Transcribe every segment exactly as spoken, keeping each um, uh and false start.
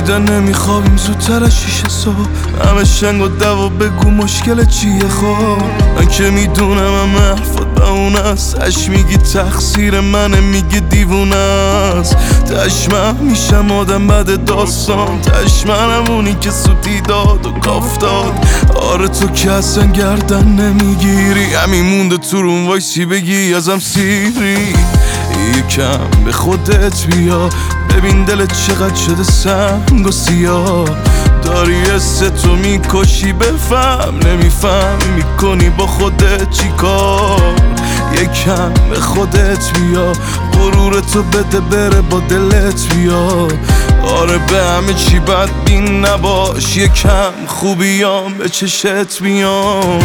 خوابیدن نمیخوابیم زودتر از شیشه صبح. همه شنگ و دوا بگو مشکل چیه خب. من که میدونم همه حرفات بهونه است. تش میگی تقصیر منه میگی دیوونه است. تش من میشم آدم بعد داستان. تش منم اونی که سوتی داد و کاف داد. آره تو که اصلا گردن نمیگیری. همین مونده تو روم وایسی بگی ازم سیری. یکم به خودت بیا ببین دلت چقدر شده سنگ و سیاه. داری تو میکشی بفهم نمیفهم میکنی با خودت چی کار. یکم به خودت بیا غرورتو بده بره با دلت بیا. آره به همه چی بدبین نباش. یکم خوبیام به چشت میام.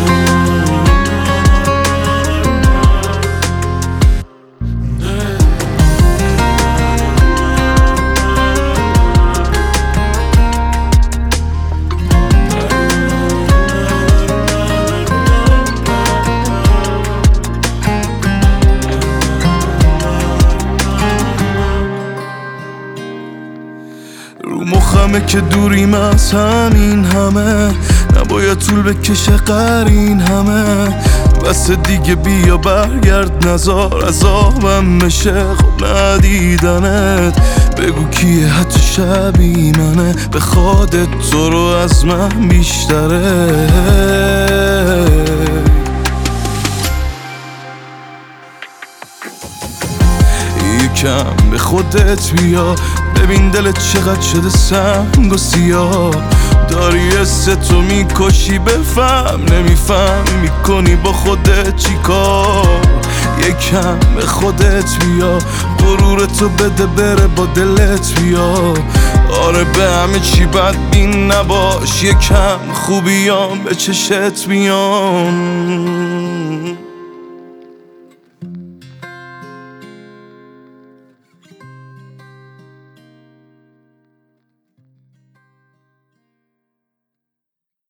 رو مخمه که دوریم از همین همه. نباید طول بکشه قرین همه. بس دیگه بیا برگرد نزار عذابم بشه خب ندیدنت. بگو کیه حتی شبیه منه به خودت تو رو از من بیشتره. یکم به خودت بیا ببین دلت چقدر شده سنگ و سیاه. داری تو میکشی بفهم نمیفهم میکنی با خودت چی کار. یکم به خودت بیا غرورتو بده بره با دلت بیا. آره به همه چی بدبین نباش. یکم خوبیام به چشت میام.